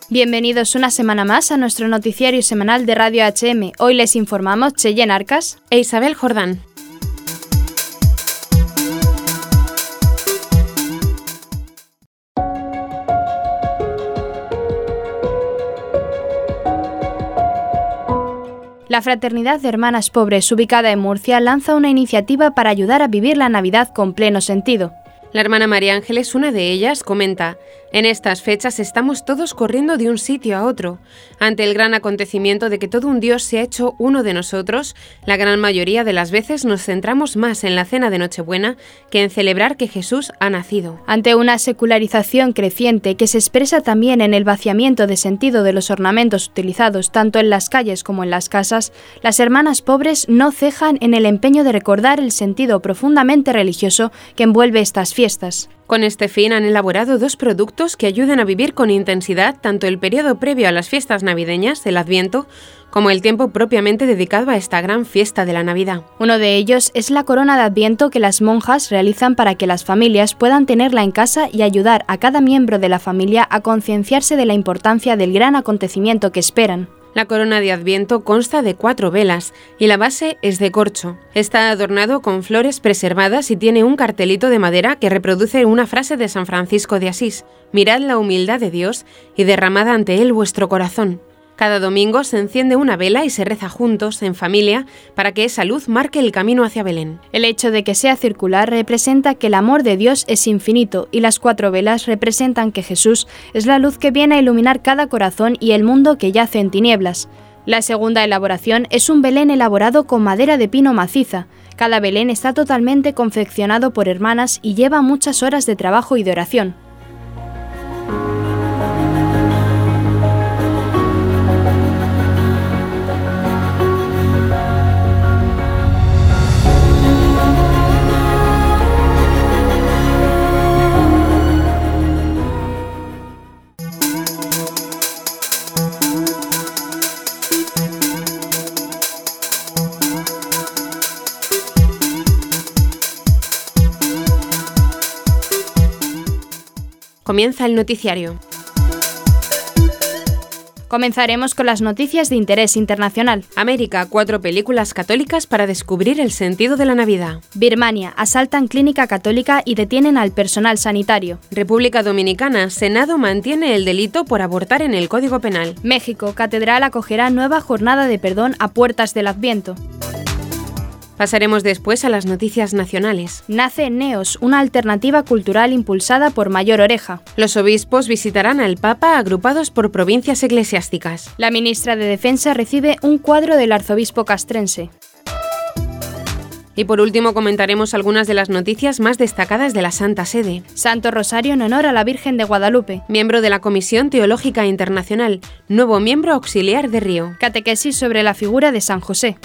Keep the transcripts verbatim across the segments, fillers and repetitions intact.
Bienvenidos una semana más a nuestro noticiario semanal de Radio H M. Hoy les informamos Cheyenne Arcas e Isabel Jordán. La Fraternidad de Hermanas Pobres, ubicada en Murcia, lanza una iniciativa para ayudar a vivir la Navidad con pleno sentido. La hermana María Ángeles, una de ellas, comenta: en estas fechas estamos todos corriendo de un sitio a otro. Ante el gran acontecimiento de que todo un Dios se ha hecho uno de nosotros, la gran mayoría de las veces nos centramos más en la cena de Nochebuena que en celebrar que Jesús ha nacido. Ante una secularización creciente que se expresa también en el vaciamiento de sentido de los ornamentos utilizados tanto en las calles como en las casas, las hermanas pobres no cejan en el empeño de recordar el sentido profundamente religioso que envuelve estas fiestas. Con este fin han elaborado dos productos que ayudan a vivir con intensidad tanto el periodo previo a las fiestas navideñas, el Adviento, como el tiempo propiamente dedicado a esta gran fiesta de la Navidad. Uno de ellos es la corona de Adviento que las monjas realizan para que las familias puedan tenerla en casa y ayudar a cada miembro de la familia a concienciarse de la importancia del gran acontecimiento que esperan. La corona de Adviento consta de cuatro velas y la base es de corcho. Está adornado con flores preservadas y tiene un cartelito de madera que reproduce una frase de San Francisco de Asís: «Mirad la humildad de Dios y derramad ante él vuestro corazón». Cada domingo se enciende una vela y se reza juntos, en familia, para que esa luz marque el camino hacia Belén. El hecho de que sea circular representa que el amor de Dios es infinito y las cuatro velas representan que Jesús es la luz que viene a iluminar cada corazón y el mundo que yace en tinieblas. La segunda elaboración es un Belén elaborado con madera de pino maciza. Cada Belén está totalmente confeccionado por hermanas y lleva muchas horas de trabajo y de oración. Comienza el noticiario. Comenzaremos con las noticias de interés internacional. América, cuatro películas católicas para descubrir el sentido de la Navidad. Birmania, asaltan clínica católica y detienen al personal sanitario. República Dominicana, Senado mantiene el delito por abortar en el Código Penal. México, Catedral acogerá nueva jornada de perdón a puertas del Adviento. Pasaremos después a las noticias nacionales. Nace Neos, una alternativa cultural impulsada por Mayor Oreja. Los obispos visitarán al Papa agrupados por provincias eclesiásticas. La ministra de Defensa recibe un cuadro del arzobispo castrense. Y por último comentaremos algunas de las noticias más destacadas de la Santa Sede. Santo Rosario en honor a la Virgen de Guadalupe. Miembro de la Comisión Teológica Internacional. Nuevo miembro auxiliar de Río. Catequesis sobre la figura de San José.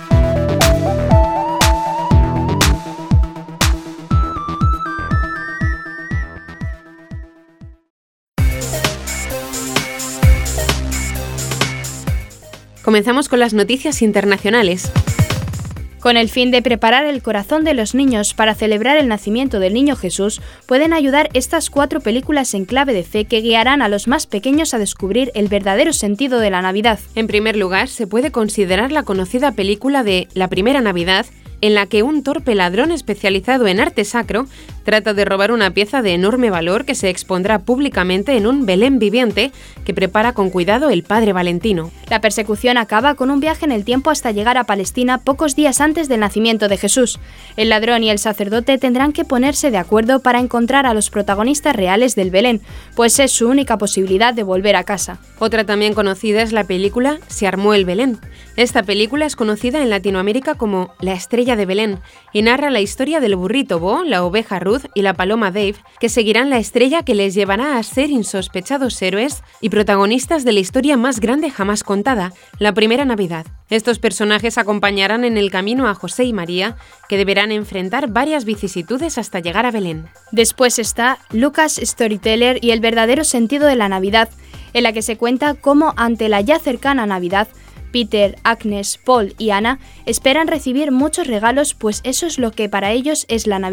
Comenzamos con las noticias internacionales. Con el fin de preparar el corazón de los niños para celebrar el nacimiento del niño Jesús, pueden ayudar estas cuatro películas en clave de fe que guiarán a los más pequeños a descubrir el verdadero sentido de la Navidad. En primer lugar, se puede considerar la conocida película de La Primera Navidad, en la que un torpe ladrón especializado en arte sacro trata de robar una pieza de enorme valor que se expondrá públicamente en un Belén viviente que prepara con cuidado el padre Valentino. La persecución acaba con un viaje en el tiempo hasta llegar a Palestina pocos días antes del nacimiento de Jesús. El ladrón y el sacerdote tendrán que ponerse de acuerdo para encontrar a los protagonistas reales del Belén, pues es su única posibilidad de volver a casa. Otra también conocida es la película Se armó el Belén. Esta película es conocida en Latinoamérica como La Estrella de Belén y narra la historia del burrito Bo, la oveja Ruth y la paloma Dave, que seguirán la estrella que les llevará a ser insospechados héroes y protagonistas de la historia más grande jamás contada, la primera Navidad. Estos personajes acompañarán en el camino a José y María, que deberán enfrentar varias vicisitudes hasta llegar a Belén. Después está Lucas Storyteller y el verdadero sentido de la Navidad, en la que se cuenta cómo ante la ya cercana Navidad, Peter, Agnes, Paul y Anna esperan recibir muchos regalos, pues eso es lo que para ellos es la Navidad,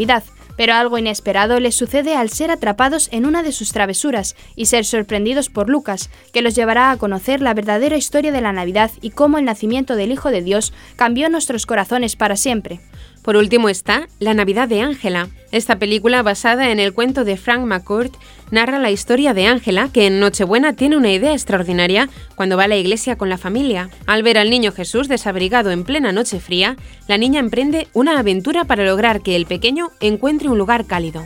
Pero algo inesperado les sucede al ser atrapados en una de sus travesuras y ser sorprendidos por Lucas, que los llevará a conocer la verdadera historia de la Navidad y cómo el nacimiento del Hijo de Dios cambió nuestros corazones para siempre. Por último está La Navidad de Ángela. Esta película, basada en el cuento de Frank McCourt, narra la historia de Ángela, que en Nochebuena tiene una idea extraordinaria cuando va a la iglesia con la familia. Al ver al niño Jesús desabrigado en plena noche fría, la niña emprende una aventura para lograr que el pequeño encuentre un lugar cálido.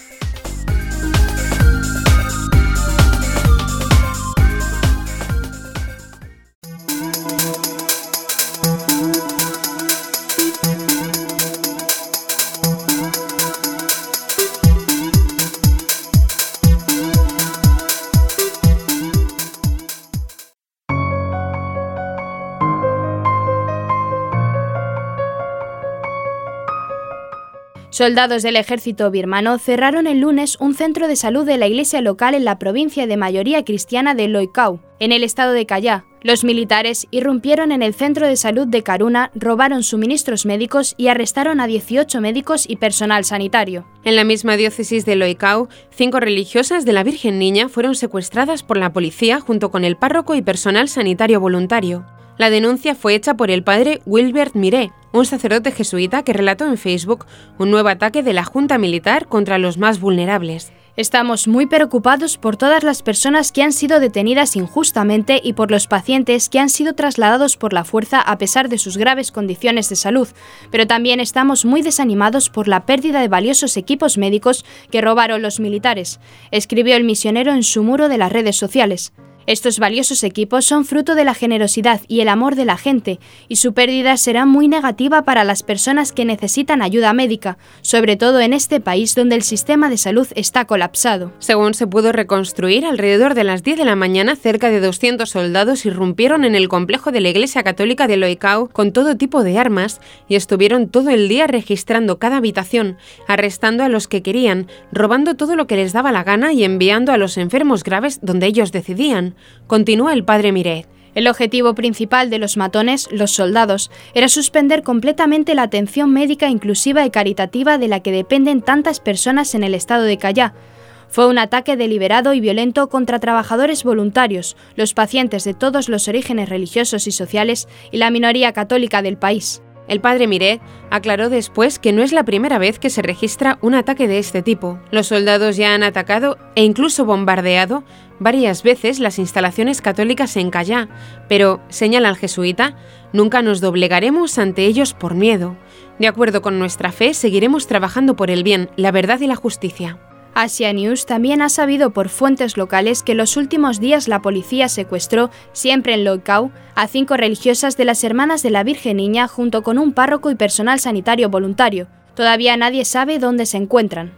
Soldados del ejército birmano cerraron el lunes un centro de salud de la iglesia local en la provincia de mayoría cristiana de Loi Khao, en el estado de Callao. Los militares irrumpieron en el centro de salud de Karuna, robaron suministros médicos y arrestaron a dieciocho médicos y personal sanitario. En la misma diócesis de Loi Khao, cinco religiosas de la Virgen Niña fueron secuestradas por la policía junto con el párroco y personal sanitario voluntario. La denuncia fue hecha por el padre Wilbert Miré, un sacerdote jesuita que relató en Facebook un nuevo ataque de la Junta Militar contra los más vulnerables. Estamos muy preocupados por todas las personas que han sido detenidas injustamente y por los pacientes que han sido trasladados por la fuerza a pesar de sus graves condiciones de salud, pero también estamos muy desanimados por la pérdida de valiosos equipos médicos que robaron los militares, escribió el misionero en su muro de las redes sociales. Estos valiosos equipos son fruto de la generosidad y el amor de la gente, y su pérdida será muy negativa para las personas que necesitan ayuda médica, sobre todo en este país donde el sistema de salud está colapsado. Según se pudo reconstruir, alrededor de las diez de la mañana, cerca de doscientos soldados irrumpieron en el complejo de la Iglesia Católica de Loi Khao con todo tipo de armas y estuvieron todo el día registrando cada habitación, arrestando a los que querían, robando todo lo que les daba la gana y enviando a los enfermos graves donde ellos decidían. Continúa el padre Miret. El objetivo principal de los matones, los soldados, era suspender completamente la atención médica inclusiva y caritativa de la que dependen tantas personas en el estado de Callao. Fue un ataque deliberado y violento contra trabajadores voluntarios, los pacientes de todos los orígenes religiosos y sociales y la minoría católica del país. El padre Miret aclaró después que no es la primera vez que se registra un ataque de este tipo. Los soldados ya han atacado e incluso bombardeado varias veces las instalaciones católicas en Callao, pero, señala el jesuita, nunca nos doblegaremos ante ellos por miedo. De acuerdo con nuestra fe, seguiremos trabajando por el bien, la verdad y la justicia. Asia News también ha sabido por fuentes locales que los últimos días la policía secuestró, siempre en Loi Khao, a cinco religiosas de las Hermanas de la Virgen Niña junto con un párroco y personal sanitario voluntario. Todavía nadie sabe dónde se encuentran.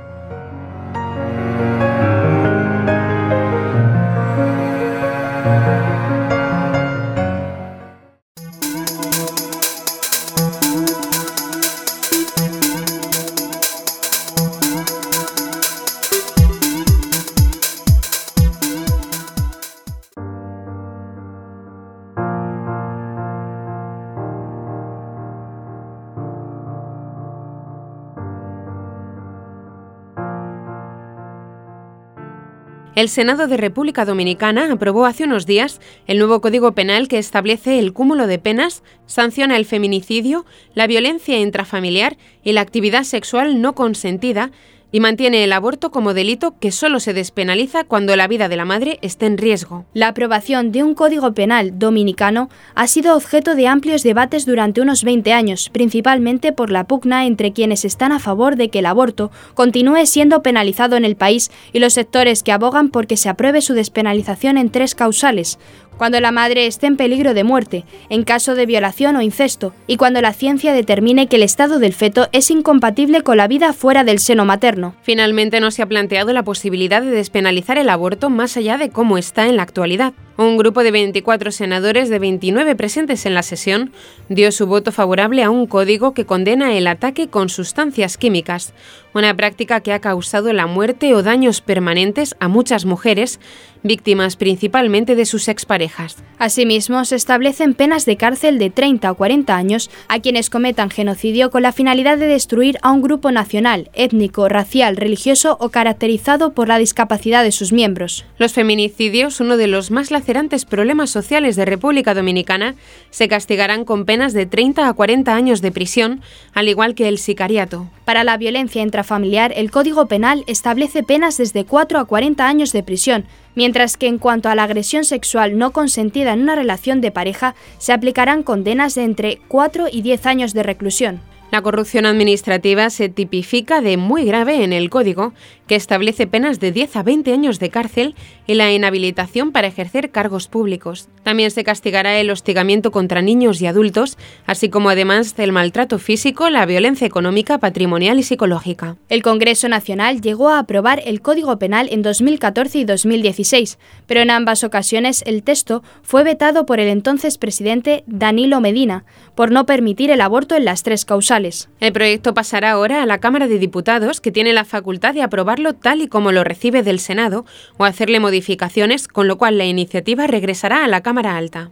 El Senado de República Dominicana aprobó hace unos días el nuevo Código Penal que establece el cúmulo de penas, sanciona el feminicidio, la violencia intrafamiliar y la actividad sexual no consentida y mantiene el aborto como delito que solo se despenaliza cuando la vida de la madre esté en riesgo. La aprobación de un Código Penal dominicano ha sido objeto de amplios debates durante unos veinte años, principalmente por la pugna entre quienes están a favor de que el aborto continúe siendo penalizado en el país y los sectores que abogan por que se apruebe su despenalización en tres causales: cuando la madre esté en peligro de muerte, en caso de violación o incesto, y cuando la ciencia determine que el estado del feto es incompatible con la vida fuera del seno materno. Finalmente no se ha planteado la posibilidad de despenalizar el aborto más allá de cómo está en la actualidad. Un grupo de veinticuatro senadores de veintinueve presentes en la sesión dio su voto favorable a un código que condena el ataque con sustancias químicas, una práctica que ha causado la muerte o daños permanentes a muchas mujeres, víctimas principalmente de sus exparejas. Asimismo, se establecen penas de cárcel de treinta o cuarenta años a quienes cometan genocidio con la finalidad de destruir a un grupo nacional, étnico, racial, religioso o caracterizado por la discapacidad de sus miembros. Los feminicidios, uno de los más lacerantes problemas sociales de República Dominicana, se castigarán con penas de treinta a cuarenta años de prisión, al igual que el sicariato. Para la violencia intrafamiliar, el Código Penal establece penas desde cuatro a cuarenta años de prisión, mientras que en cuanto a la agresión sexual no consentida en una relación de pareja, se aplicarán condenas de entre cuatro y diez años de reclusión. La corrupción administrativa se tipifica de muy grave en el Código, que establece penas de diez a veinte años de cárcel y la inhabilitación para ejercer cargos públicos. También se castigará el hostigamiento contra niños y adultos, así como además del maltrato físico, la violencia económica, patrimonial y psicológica. El Congreso Nacional llegó a aprobar el Código Penal en dos mil catorce y dos mil dieciséis, pero en ambas ocasiones el texto fue vetado por el entonces presidente Danilo Medina, por no permitir el aborto en las tres causales. El proyecto pasará ahora a la Cámara de Diputados, que tiene la facultad de aprobarlo tal y como lo recibe del Senado o hacerle modificaciones, con lo cual la iniciativa regresará a la Cámara Alta.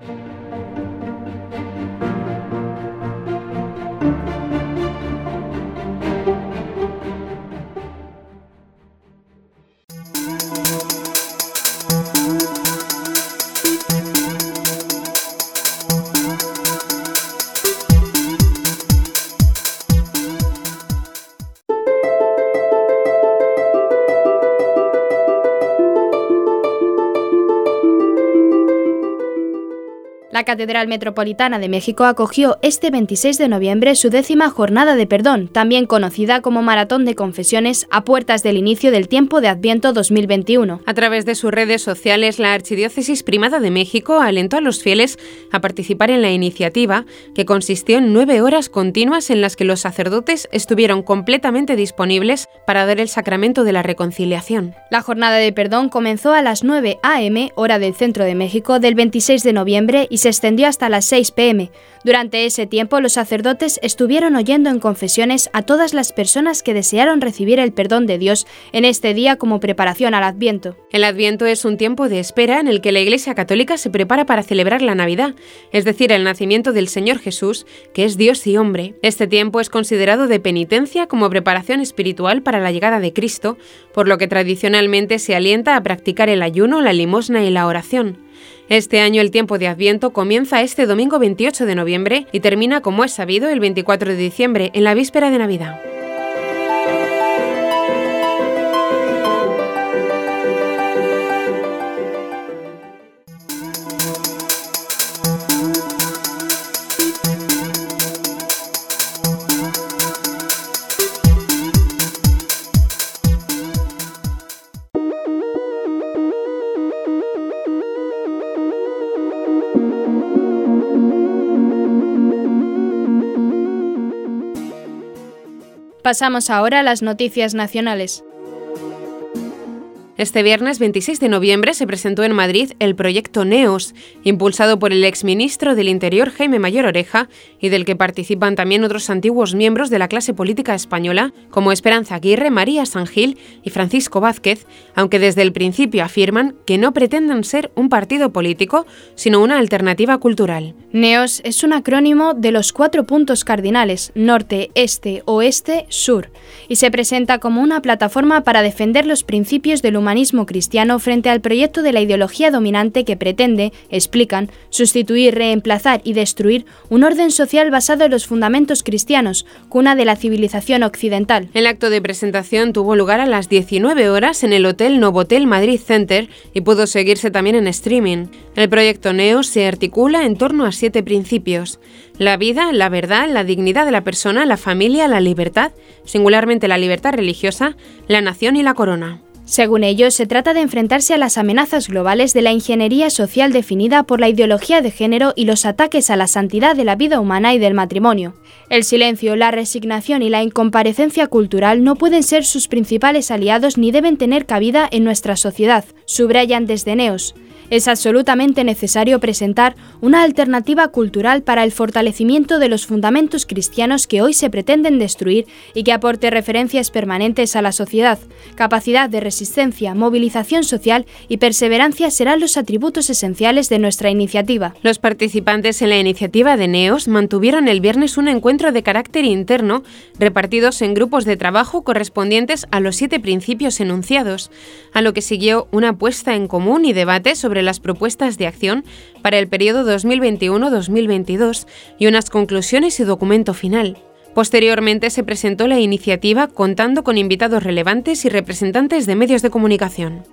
La Catedral Metropolitana de México acogió este veintiséis de noviembre su décima Jornada de Perdón, también conocida como Maratón de Confesiones, a puertas del inicio del tiempo de Adviento dos mil veintiuno. A través de sus redes sociales, la Archidiócesis Primada de México alentó a los fieles a participar en la iniciativa, que consistió en nueve horas continuas en las que los sacerdotes estuvieron completamente disponibles para dar el sacramento de la reconciliación. La Jornada de Perdón comenzó a las nueve a eme, hora del centro de México, del veintiséis de noviembre y se extendió hasta las seis pe eme. Durante ese tiempo, los sacerdotes estuvieron oyendo en confesiones a todas las personas que desearon recibir el perdón de Dios en este día como preparación al Adviento. El Adviento es un tiempo de espera en el que la Iglesia Católica se prepara para celebrar la Navidad, es decir, el nacimiento del Señor Jesús, que es Dios y hombre. Este tiempo es considerado de penitencia como preparación espiritual para la llegada de Cristo, por lo que tradicionalmente se alienta a practicar el ayuno, la limosna y la oración. Este año el tiempo de Adviento comienza este domingo veintiocho de noviembre y termina, como es sabido, el veinticuatro de diciembre, en la víspera de Navidad. Pasamos ahora a las noticias nacionales. Este viernes veintiséis de noviembre se presentó en Madrid el proyecto NEOS, impulsado por el exministro del Interior Jaime Mayor Oreja y del que participan también otros antiguos miembros de la clase política española, como Esperanza Aguirre, María San Gil y Francisco Vázquez, aunque desde el principio afirman que no pretenden ser un partido político, sino una alternativa cultural. NEOS es un acrónimo de los cuatro puntos cardinales, norte, este, oeste, sur, y se presenta como una plataforma para defender los principios del humanismo cristiano frente al proyecto de la ideología dominante que pretende, explican, sustituir, reemplazar y destruir un orden social basado en los fundamentos cristianos, cuna de la civilización occidental. El acto de presentación tuvo lugar a las diecinueve horas en el Hotel Novotel Madrid Center y pudo seguirse también en streaming. El proyecto NEOS se articula en torno a siete principios: la vida, la verdad, la dignidad de la persona, la familia, la libertad, singularmente la libertad religiosa, la nación y la corona. Según ellos, se trata de enfrentarse a las amenazas globales de la ingeniería social definida por la ideología de género y los ataques a la santidad de la vida humana y del matrimonio. El silencio, la resignación y la incomparecencia cultural no pueden ser sus principales aliados ni deben tener cabida en nuestra sociedad, subrayan desde NEOS. Es absolutamente necesario presentar una alternativa cultural para el fortalecimiento de los fundamentos cristianos que hoy se pretenden destruir y que aporte referencias permanentes a la sociedad. Capacidad de resistencia, movilización social y perseverancia serán los atributos esenciales de nuestra iniciativa. Los participantes en la iniciativa de Neos mantuvieron el viernes un encuentro de carácter interno, repartidos en grupos de trabajo correspondientes a los siete principios enunciados, a lo que siguió una puesta en común y debate sobre las propuestas de acción para el periodo dos mil veintiuno a dos mil veintidós y unas conclusiones y documento final. Posteriormente se presentó la iniciativa contando con invitados relevantes y representantes de medios de comunicación.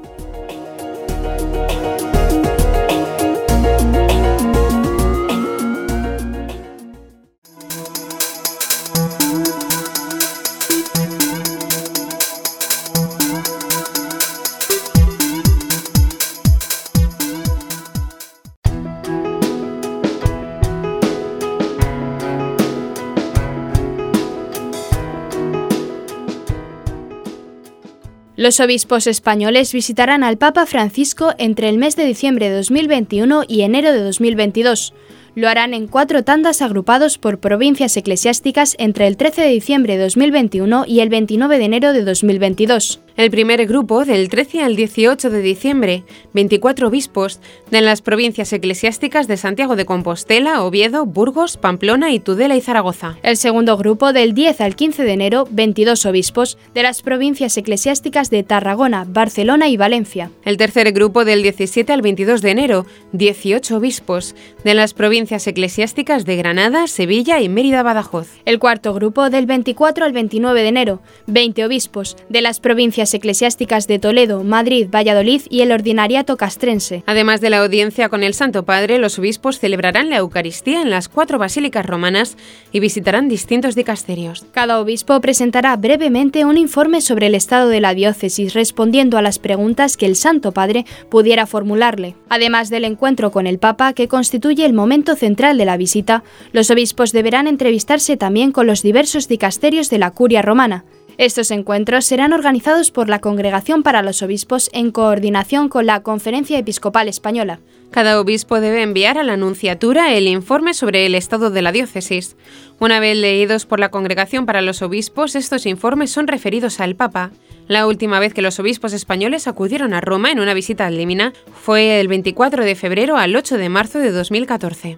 Los obispos españoles visitarán al Papa Francisco entre el mes de diciembre de dos mil veintiuno y enero de dos mil veintidós. Lo harán en cuatro tandas agrupados por provincias eclesiásticas entre el trece de diciembre de dos mil veintiuno y el veintinueve de enero de dos mil veintidós. El primer grupo, del trece al dieciocho de diciembre, veinticuatro obispos de las provincias eclesiásticas de Santiago de Compostela, Oviedo, Burgos, Pamplona y Tudela y Zaragoza. El segundo grupo, del diez al quince de enero, veintidós obispos de las provincias eclesiásticas de Tarragona, Barcelona y Valencia. El tercer grupo, del diecisiete al veintidós de enero, dieciocho obispos de las provincias eclesiásticas de Granada, Sevilla y Mérida-Badajoz. El cuarto grupo, del veinticuatro al veintinueve de enero, veinte obispos de las provincias eclesiásticas de Toledo, Madrid, Valladolid y el ordinariato castrense. Además de la audiencia con el Santo Padre, los obispos celebrarán la Eucaristía en las cuatro basílicas romanas y visitarán distintos dicasterios. Cada obispo presentará brevemente un informe sobre el estado de la diócesis, respondiendo a las preguntas que el Santo Padre pudiera formularle. Además del encuentro con el Papa, que constituye el momento central de la visita, los obispos deberán entrevistarse también con los diversos dicasterios de la Curia romana. Estos encuentros serán organizados por la Congregación para los Obispos en coordinación con la Conferencia Episcopal Española. Cada obispo debe enviar a la Nunciatura el informe sobre el estado de la diócesis. Una vez leídos por la Congregación para los Obispos, estos informes son referidos al Papa. La última vez que los obispos españoles acudieron a Roma en una visita al Límina fue el veinticuatro de febrero al ocho de marzo de dos mil catorce.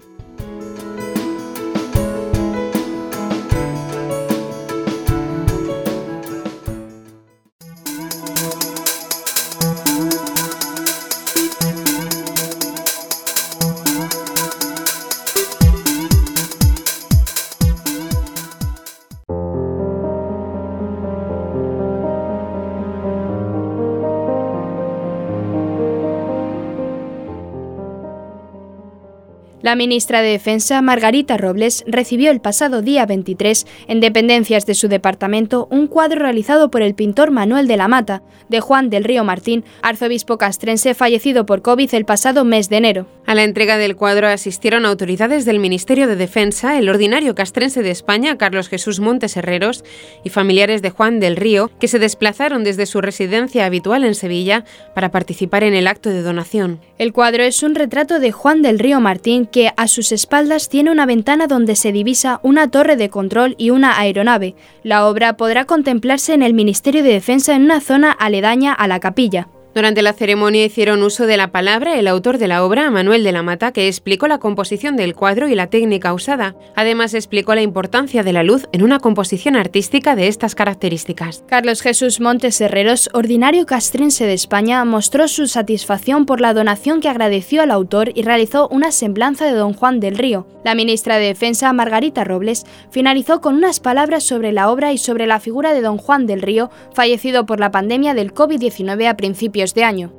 La ministra de Defensa, Margarita Robles, recibió el pasado día veintitrés, en dependencias de su departamento, un cuadro realizado por el pintor Manuel de la Mata, de Juan del Río Martín, arzobispo castrense fallecido por COVID el pasado mes de enero. A la entrega del cuadro asistieron autoridades del Ministerio de Defensa, el ordinario castrense de España, Carlos Jesús Montes Herreros, y familiares de Juan del Río, que se desplazaron desde su residencia habitual en Sevilla para participar en el acto de donación. El cuadro es un retrato de Juan del Río Martín que a sus espaldas tiene una ventana donde se divisa una torre de control y una aeronave. La obra podrá contemplarse en el Ministerio de Defensa en una zona aledaña a la capilla. Durante la ceremonia hicieron uso de la palabra el autor de la obra, Manuel de la Mata, que explicó la composición del cuadro y la técnica usada. Además, explicó la importancia de la luz en una composición artística de estas características. Carlos Jesús Montes Herreros, ordinario castrense de España, mostró su satisfacción por la donación que agradeció al autor y realizó una semblanza de don Juan del Río. La ministra de Defensa, Margarita Robles, finalizó con unas palabras sobre la obra y sobre la figura de don Juan del Río, fallecido por la pandemia del COVID diecinueve a principios de año.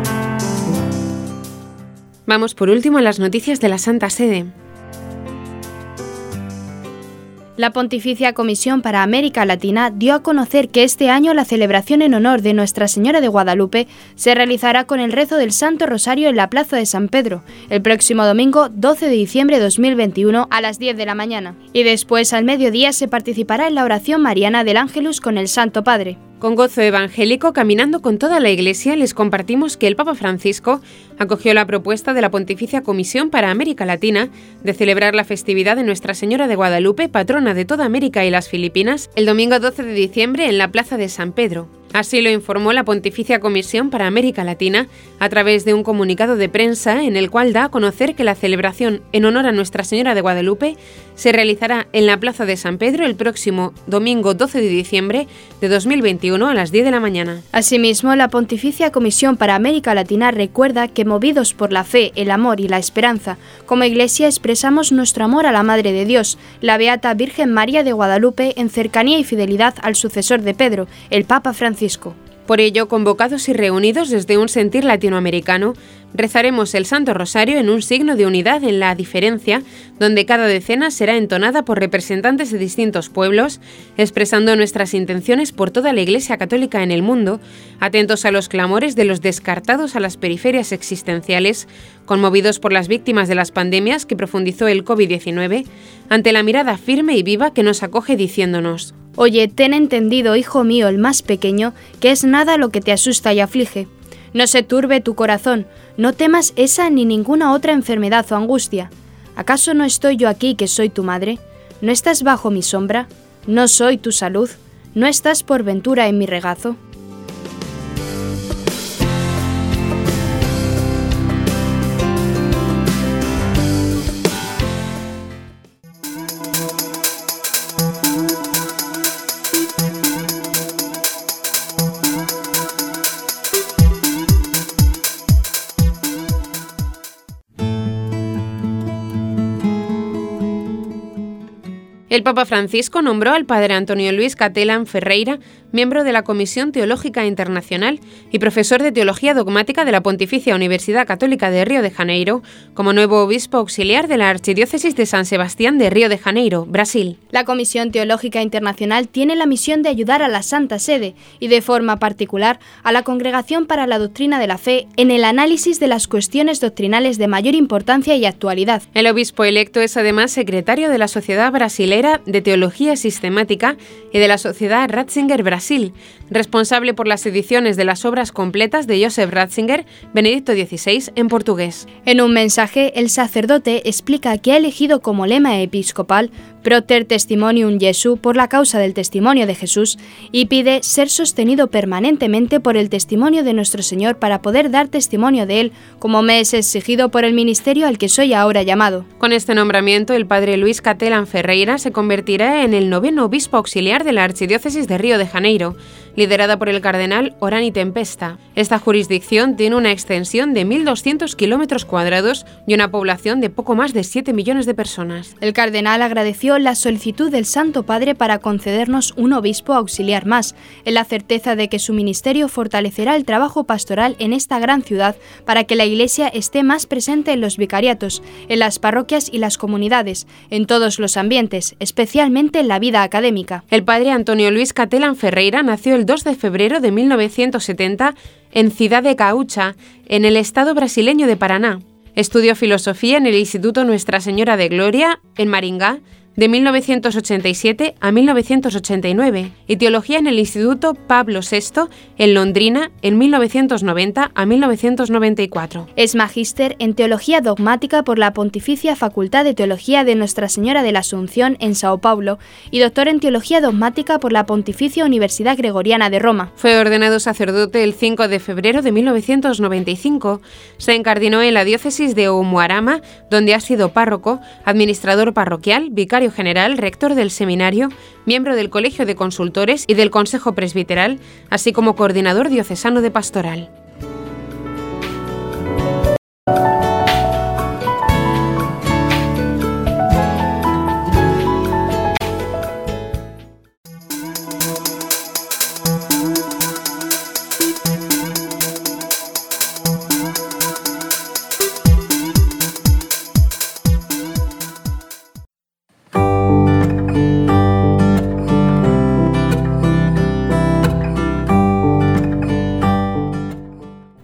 Vamos por último a las noticias de la Santa Sede. La Pontificia Comisión para América Latina dio a conocer que este año la celebración en honor de Nuestra Señora de Guadalupe se realizará con el rezo del Santo Rosario en la Plaza de San Pedro, el próximo domingo doce de diciembre de dos mil veintiuno a las diez de la mañana. Y después, al mediodía, se participará en la oración mariana del Ángelus con el Santo Padre. Con gozo evangélico, caminando con toda la Iglesia, les compartimos que el Papa Francisco acogió la propuesta de la Pontificia Comisión para América Latina de celebrar la festividad de Nuestra Señora de Guadalupe, patrona de toda América y las Filipinas, el domingo doce de diciembre en la Plaza de San Pedro. Así lo informó la Pontificia Comisión para América Latina a través de un comunicado de prensa en el cual da a conocer que la celebración en honor a Nuestra Señora de Guadalupe se realizará en la Plaza de San Pedro el próximo domingo doce de diciembre de dos mil veintiuno a las diez de la mañana. Asimismo, la Pontificia Comisión para América Latina recuerda que, movidos por la fe, el amor y la esperanza, como Iglesia expresamos nuestro amor a la Madre de Dios, la Beata Virgen María de Guadalupe, en cercanía y fidelidad al sucesor de Pedro, el Papa Francisco. Por ello, convocados y reunidos desde un sentir latinoamericano, rezaremos el Santo Rosario en un signo de unidad en la diferencia, donde cada decena será entonada por representantes de distintos pueblos, expresando nuestras intenciones por toda la Iglesia Católica en el mundo, atentos a los clamores de los descartados a las periferias existenciales, conmovidos por las víctimas de las pandemias que profundizó el covid diecinueve, ante la mirada firme y viva que nos acoge diciéndonos: Oye, ten entendido, hijo mío, el más pequeño, que es nada lo que te asusta y aflige. No se turbe tu corazón, no temas esa ni ninguna otra enfermedad o angustia. ¿Acaso no estoy yo aquí que soy tu madre? ¿No estás bajo mi sombra? ¿No soy tu salud? ¿No estás por ventura en mi regazo? El Papa Francisco nombró al padre Antonio Luis Cattelan Ferreira, miembro de la Comisión Teológica Internacional y profesor de Teología Dogmática de la Pontificia Universidad Católica de Río de Janeiro, como nuevo obispo auxiliar de la Archidiócesis de San Sebastián de Río de Janeiro, Brasil. La Comisión Teológica Internacional tiene la misión de ayudar a la Santa Sede y, de forma particular, a la Congregación para la Doctrina de la Fe en el análisis de las cuestiones doctrinales de mayor importancia y actualidad. El obispo electo es además secretario de la Sociedad Brasilera de Teología Sistemática y de la Sociedad Ratzinger Brasil, responsable por las ediciones de las obras completas de Joseph Ratzinger, Benedicto dieciséis, en portugués. En un mensaje, el sacerdote explica que ha elegido como lema episcopal Proter Testimonium Jesu por la causa del testimonio de Jesús y pide ser sostenido permanentemente por el testimonio de nuestro Señor para poder dar testimonio de Él, como me es exigido por el ministerio al que soy ahora llamado. Con este nombramiento, el padre Luis Cattelan Ferreira se convertirá en el noveno obispo auxiliar de la Archidiócesis de Río de Janeiro, liderada por el cardenal Orani Tempesta. Esta jurisdicción tiene una extensión de mil doscientos kilómetros cuadrados y una población de poco más de siete millones de personas. El cardenal agradeció la solicitud del Santo Padre para concedernos un obispo auxiliar más, en la certeza de que su ministerio fortalecerá el trabajo pastoral en esta gran ciudad para que la Iglesia esté más presente en los vicariatos, en las parroquias y las comunidades, en todos los ambientes, especialmente en la vida académica. El padre Antonio Luis Cattelan Ferreira nació el dos de febrero de mil novecientos setenta en Ciudad de Caucha, en el estado brasileño de Paraná. Estudió filosofía en el Instituto Nuestra Señora de Gloria, en Maringá, de mil novecientos ochenta y siete a mil novecientos ochenta y nueve, y teología en el Instituto Pablo sexto, en Londrina, en mil novecientos noventa a mil novecientos noventa y cuatro. Es magíster en Teología Dogmática por la Pontificia Facultad de Teología de Nuestra Señora de la Asunción en Sao Paulo y doctor en Teología Dogmática por la Pontificia Universidad Gregoriana de Roma. Fue ordenado sacerdote el cinco de febrero de mil novecientos noventa y cinco. Se encardinó en la diócesis de Umuarama, donde ha sido párroco, administrador parroquial, vicario general, rector del seminario, miembro del Colegio de Consultores y del Consejo Presbiteral, así como coordinador diocesano de pastoral.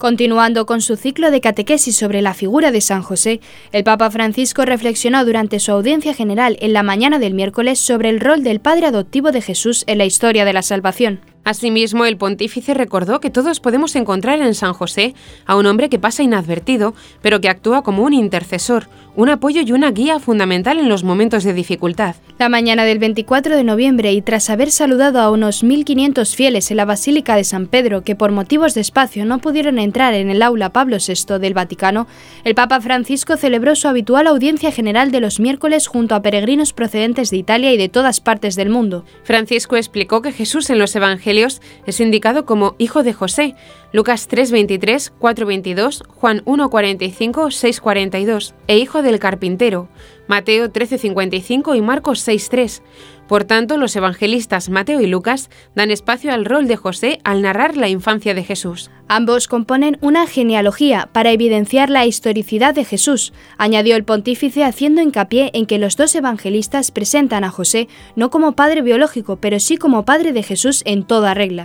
Continuando con su ciclo de catequesis sobre la figura de San José, el Papa Francisco reflexionó durante su audiencia general en la mañana del miércoles sobre el rol del padre adoptivo de Jesús en la historia de la salvación. Asimismo, el pontífice recordó que todos podemos encontrar en San José a un hombre que pasa inadvertido, pero que actúa como un intercesor, un apoyo y una guía fundamental en los momentos de dificultad. La mañana del veinticuatro de noviembre, y tras haber saludado a unos mil quinientos fieles en la Basílica de San Pedro que por motivos de espacio no pudieron entrar en el aula Pablo sexto del Vaticano, el Papa Francisco celebró su habitual audiencia general de los miércoles junto a peregrinos procedentes de Italia y de todas partes del mundo. Francisco explicó que Jesús en los evangelios es indicado como hijo de José, Lucas tres veintitrés, cuatro veintidós, Juan uno cuarenta y cinco, seis cuarenta y dos, e hijo del carpintero, Mateo trece cincuenta y cinco y Marcos seis tres. Por tanto, los evangelistas Mateo y Lucas dan espacio al rol de José al narrar la infancia de Jesús. Ambos componen una genealogía para evidenciar la historicidad de Jesús, añadió el pontífice, haciendo hincapié en que los dos evangelistas presentan a José no como padre biológico, pero sí como padre de Jesús en toda regla.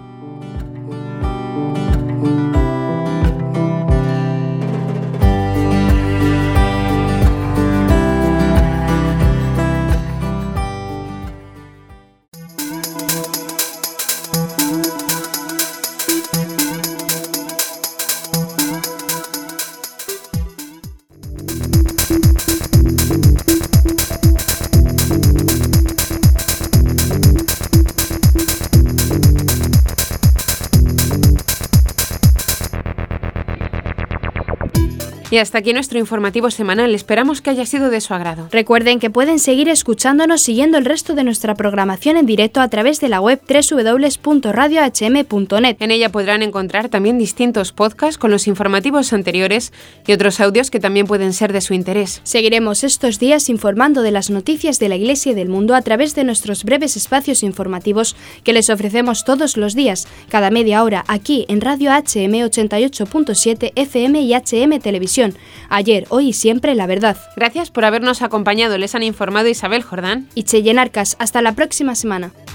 Y hasta aquí nuestro informativo semanal. Esperamos que haya sido de su agrado. Recuerden que pueden seguir escuchándonos siguiendo el resto de nuestra programación en directo a través de la web doble u doble u doble u punto radio h m punto net. En ella podrán encontrar también distintos podcasts con los informativos anteriores y otros audios que también pueden ser de su interés. Seguiremos estos días informando de las noticias de la Iglesia y del mundo a través de nuestros breves espacios informativos que les ofrecemos todos los días, cada media hora, aquí en Radio H M ochenta y ocho punto siete F M y H M Televisión. Ayer, hoy y siempre la verdad. Gracias por habernos acompañado. Les han informado Isabel Jordán y Cheyenne Arcas. Hasta la próxima semana.